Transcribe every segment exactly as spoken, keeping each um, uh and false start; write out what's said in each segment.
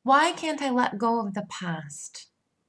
Why can't I let go of the past?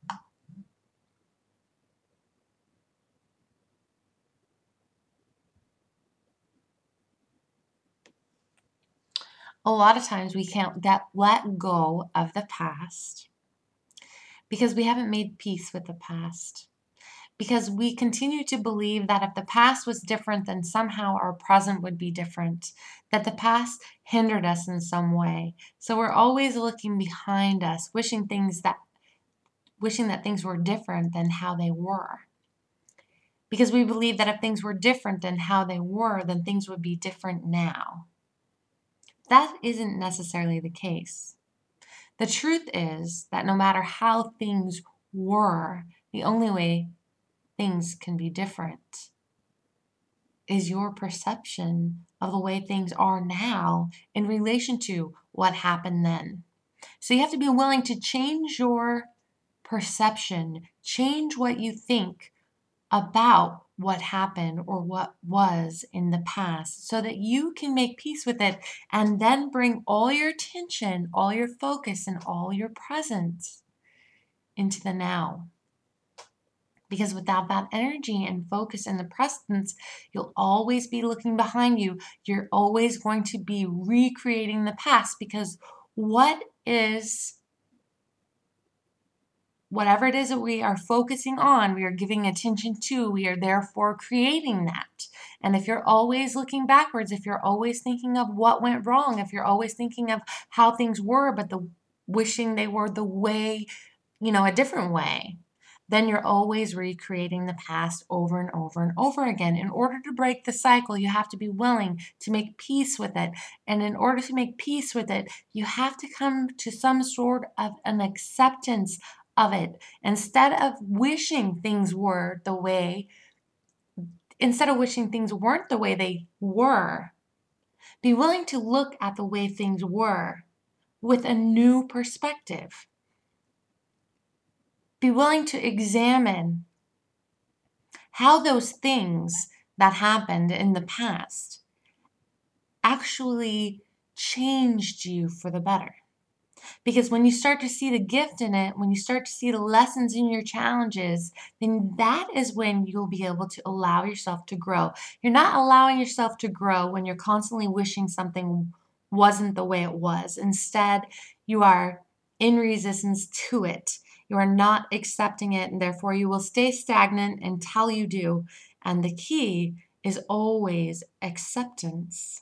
A lot of times we can't get, let go of the past because we haven't made peace with the past. Because we continue to believe that if the past was different, then somehow our present would be different, that the past hindered us in some way. So we're always looking behind us, wishing things that wishing that things were different than how they were. Because we believe that if things were different than how they were, then things would be different now. That isn't necessarily the case. The truth is that no matter how things were, the only way things can be different is your perception of the way things are now in relation to what happened then. So you have to be willing to change your perception, change what you think about what happened or what was in the past so that you can make peace with it and then bring all your attention, all your focus, and all your presence into the now. Because without that energy and focus and the presence, you'll always be looking behind you. You're always going to be recreating the past because what is whatever it is that we are focusing on, we are giving attention to, we are therefore creating that. And if you're always looking backwards, if you're always thinking of what went wrong, if you're always thinking of how things were, but the wishing they were the way, you know, a different way, then you're always recreating the past over and over and over again. In order to break the cycle, you have to be willing to make peace with it. And in order to make peace with it, you have to come to some sort of an acceptance of it. Instead of wishing things were the way, instead of wishing things weren't the way they were, be willing to look at the way things were with a new perspective. Be willing to examine how those things that happened in the past actually changed you for the better. Because when you start to see the gift in it, when you start to see the lessons in your challenges, then that is when you'll be able to allow yourself to grow. You're not allowing yourself to grow when you're constantly wishing something wasn't the way it was. Instead, you are in resistance to it. You are not accepting it, and therefore you will stay stagnant until you do. And the key is always acceptance.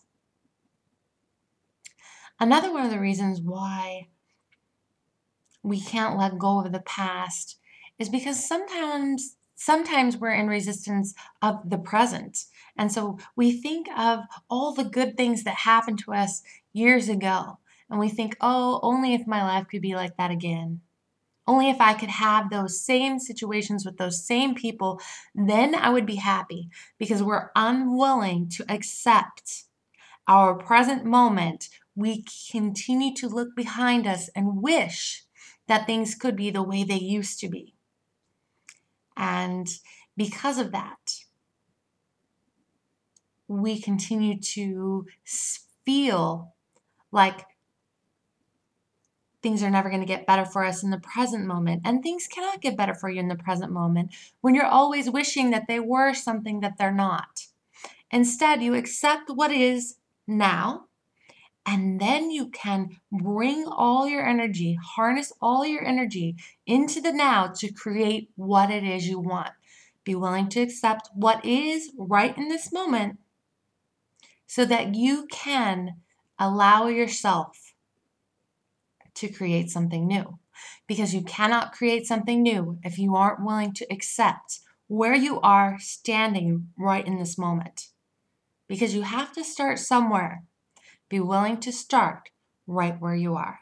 Another one of the reasons why we can't let go of the past is because sometimes sometimes we're in resistance of the present. And so we think of all the good things that happened to us years ago. And we think, oh, only if my life could be like that again. Only if I could have those same situations with those same people, then I would be happy. Because we're unwilling to accept our present moment. We continue to look behind us and wish that things could be the way they used to be. And because of that, we continue to feel like things are never going to get better for us in the present moment. And things cannot get better for you in the present moment when you're always wishing that they were something that they're not. Instead, you accept what is now, and then you can bring all your energy, harness all your energy into the now to create what it is you want. Be willing to accept what is right in this moment so that you can allow yourself to create something new. Because you cannot create something new if you aren't willing to accept where you are standing right in this moment. Because you have to start somewhere. Be willing to start right where you are.